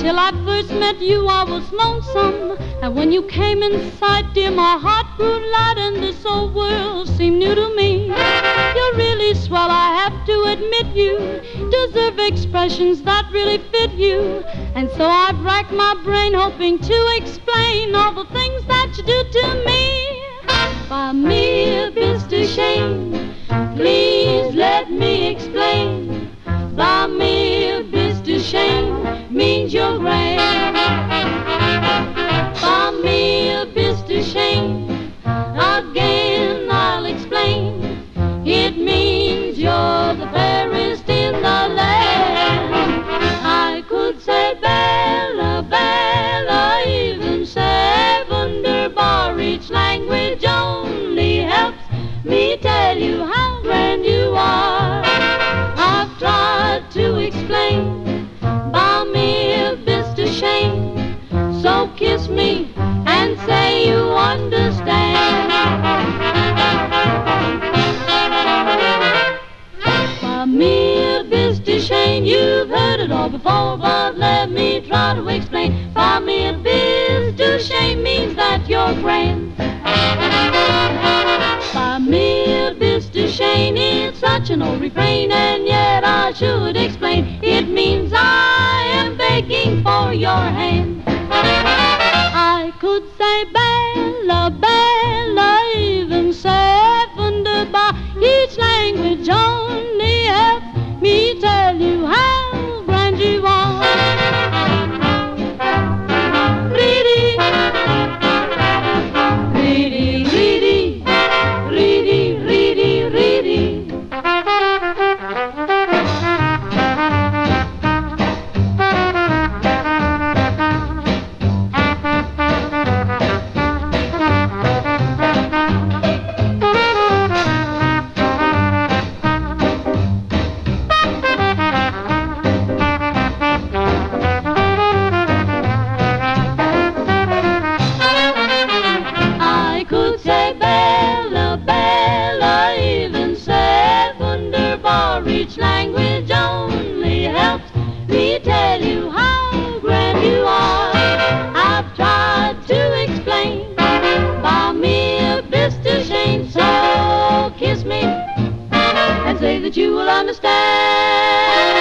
Till I first met you I was lonesome, and when you came in sight, dear, my heart grew light and this old world seemed new to me. You're really swell, I have to admit you deserve expressions that really fit you. And so I've racked my brain hoping to explain all the things that you do to me. Buy me a Mr. Shane, please let me explain. Buy me a Mr. Shane means you're grand. Buy me a Mr. Shane, again I'll explain. It means you're the fairest in the land. I could say Bella, Bella, even say wunderbar. Each language only helps me tell you how grand you are. I've tried to explain, buy me a Mr. Shane, so kiss me and say you understand. Buy me a Mr. Shane, you've heard it all before, but let me try to explain. Buy me a Mr. Shane means that you're grand. Buy me a Mr. Shane, it's such an old refrain, and yet I should explain. It means I am begging for your hand. I could say Bella, Bella, even say wunderbar. Each language only helps me tell you how grand you are. Reedy, reedy, reedy, reedy, reedy, reedy. I could say Bella, Bella, even say wunderbar. Each language only helps me tell you how grand you are. I've tried to explain, buy me a Mr. Shane, so kiss me and say that you will understand.